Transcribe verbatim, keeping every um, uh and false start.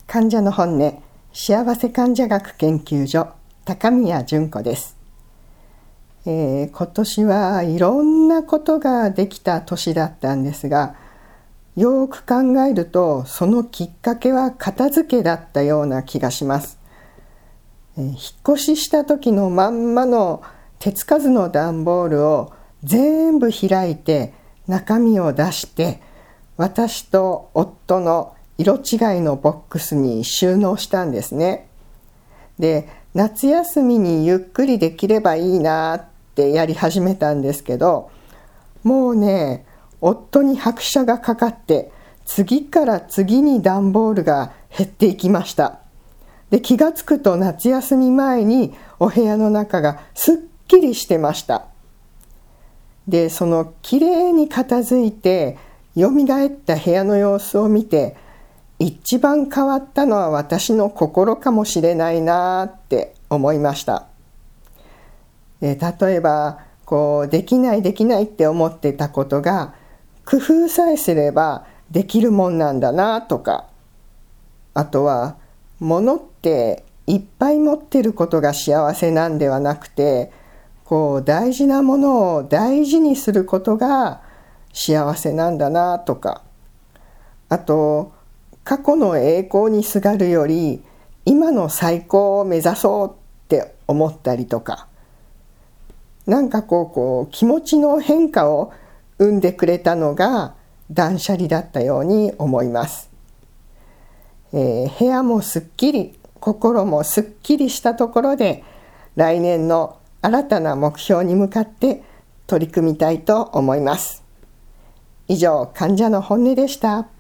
患者の本音、幸せ患者学研究所高宮純子です。えー、今年はいろんなことができた年だったんですが、よく考えるとそのきっかけは片付けだったような気がします。えー、引っ越しした時のまんまの手つかずの段ボールを全部開いて中身を出して、私と夫の色違いのボックスに収納したんですね。で、夏休みにゆっくりできればいいなってやり始めたんですけど、もうね、夫に拍車がかかって次から次に段ボールが減っていきました。で、気がつくと夏休み前にお部屋の中がすっきりしてました。で、そのきれいに片付いてよみがえった部屋の様子を見て、一番変わったのは私の心かもしれないなって思いました。で、例えばこうできないできないって思ってたことが工夫さえすればできるもんなんだなとか、あとは物っていっぱい持ってることが幸せなんではなくて、こう大事なものを大事にすることが幸せなんだなとか、あと過去の栄光にすがるより今の最高を目指そうって思ったりとか、なんかこう、こう気持ちの変化を生んでくれたのが断捨離だったように思います。えー、部屋もすっきり、心もすっきりしたところで、来年の新たな目標に向かって取り組みたいと思います。以上、患者の本音でした。